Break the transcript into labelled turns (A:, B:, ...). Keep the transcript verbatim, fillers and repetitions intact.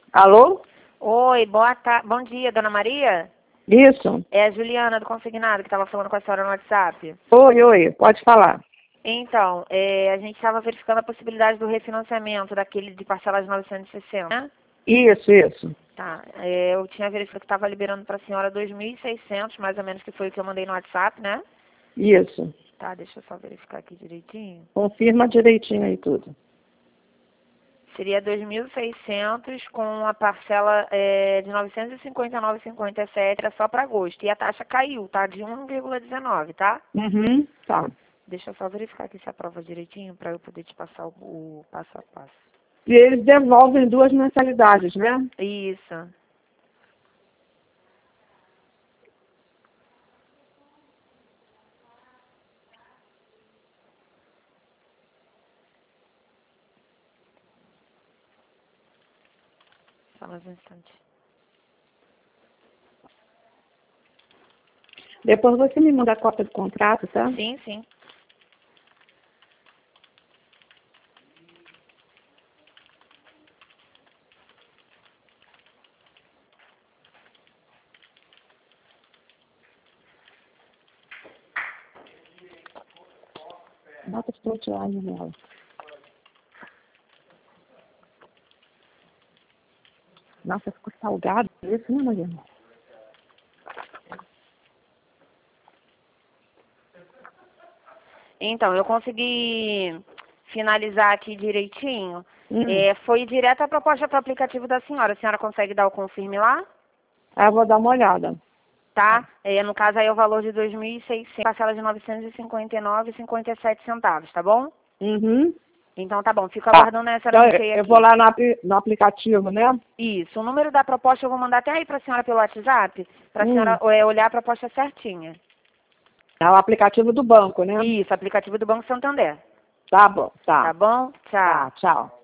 A: Alô?
B: Oi, boa ta... bom dia, dona Maria?
A: Isso.
B: É a Juliana do Consignado que estava falando com a senhora no WhatsApp.
A: Oi, oi, pode falar.
B: Então, é, a gente estava verificando a possibilidade do refinanciamento daquele de parcela de novecentos e sessenta, né?
A: Isso, isso.
B: Tá, é, eu tinha verificado que estava liberando para a senhora dois mil e seiscentos, mais ou menos, que foi o que eu mandei no WhatsApp, né?
A: Isso.
B: Tá, deixa eu só verificar aqui direitinho.
A: Confirma direitinho aí tudo.
B: Seria dois mil e seiscentos com a parcela é, de novecentos e cinquenta e nove vírgula cinquenta e sete, era só para agosto. E a taxa caiu, tá? De um vírgula dezenove, tá?
A: Uhum, tá.
B: Deixa eu só verificar aqui se aprova direitinho para eu poder te passar o, o passo a passo.
A: E eles devolvem duas mensalidades, né?
B: Isso. Só mais um instante.
A: Depois você me manda a cópia do contrato, tá?
B: Sim, sim.
A: Bota os proteagens nela. Nossa, ficou salgado isso, né, Maria?
B: Então, eu consegui finalizar aqui direitinho.
A: Hum.
B: É, foi direto a proposta para o aplicativo da senhora. A senhora consegue dar o confirme lá?
A: Ah, vou dar uma olhada.
B: Tá? É, no caso aí é o valor de dois mil e seiscentos, parcela de novecentos e cinquenta e nove vírgula cinquenta e sete centavos, tá bom?
A: Uhum.
B: Então tá bom, fico
A: Tá.
B: aguardando essa
A: Então,
B: ok
A: eu
B: aqui.
A: vou lá no, apli- no aplicativo, né?
B: Isso, o número da proposta eu vou mandar até aí para a senhora pelo WhatsApp, para a
A: Hum.
B: senhora é, olhar a proposta certinha.
A: É o aplicativo do banco, né?
B: Isso, aplicativo do Banco Santander.
A: Tá bom,
B: Tá
A: tá.
B: bom? Tchau.
A: Tá, tchau.